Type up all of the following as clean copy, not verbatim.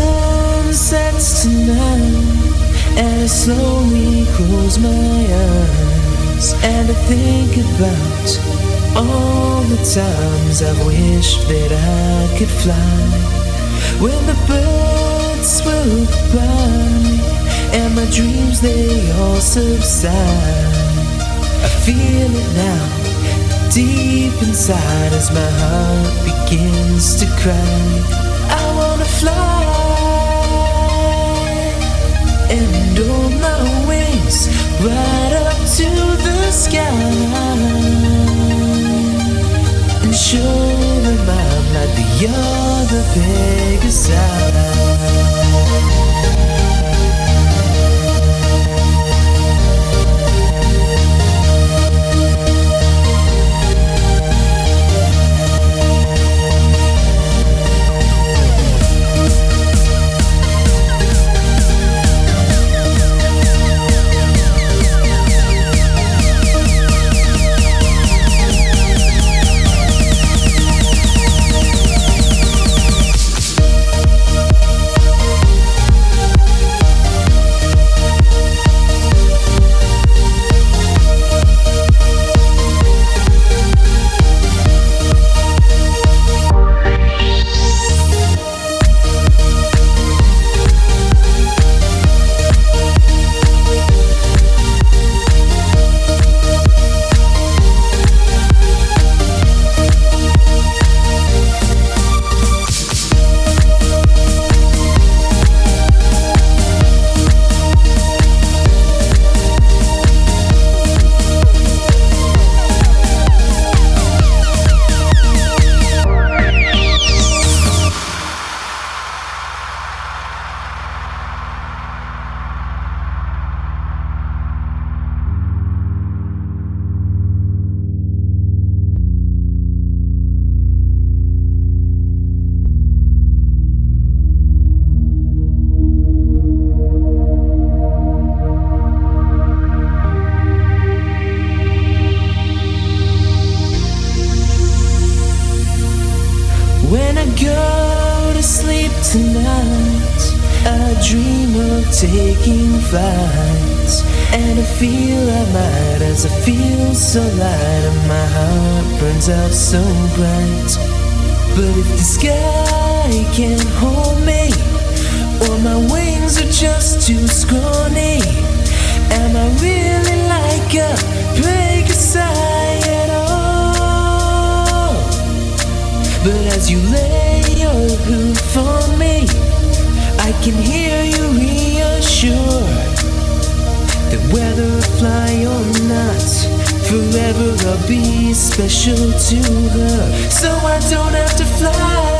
sun sets tonight, and I slowly close my eyes, and I think about all the times I've wished that I could fly. When the birds will by, and my dreams they all subside. I feel it now, deep inside, as my heart begins to cry. I wanna fly and hold my wings right up to the sky, and show them I'm not the other Pegasus. When I go to sleep tonight, I dream of taking flight, and I feel I might, as I feel so light, and my heart burns out so bright. But if the sky can't hold me, or my wings are just too scrawny, am I really like a Pegasus at all? But as you lay your hoof on me, I can hear you reassure that whether I fly or not, forever I'll be special to her. So I don't have to fly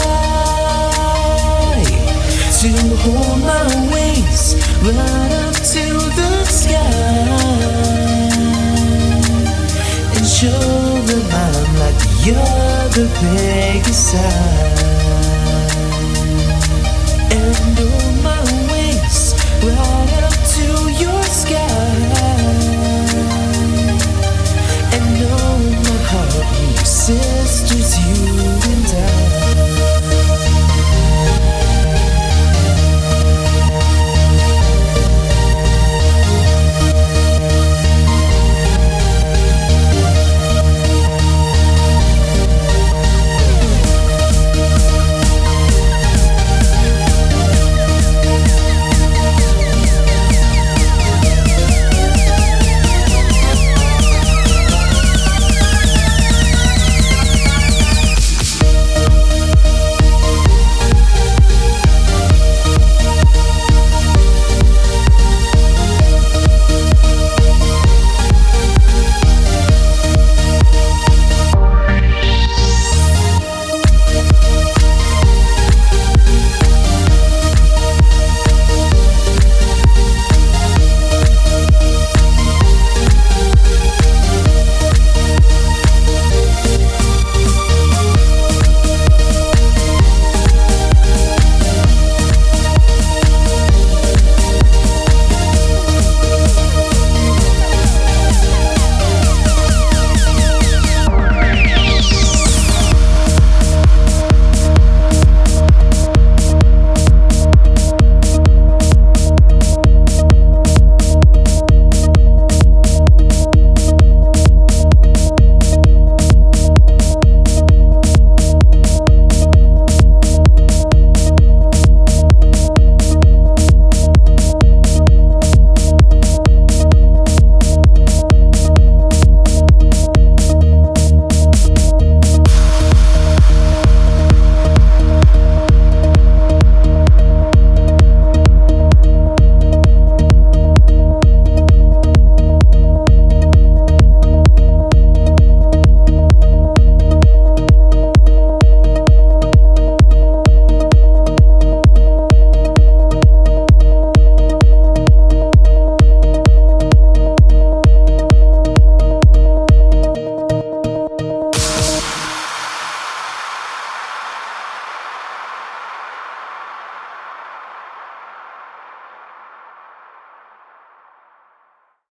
to hold my wings right up to the sky, and show them I'm like the other Pegasus.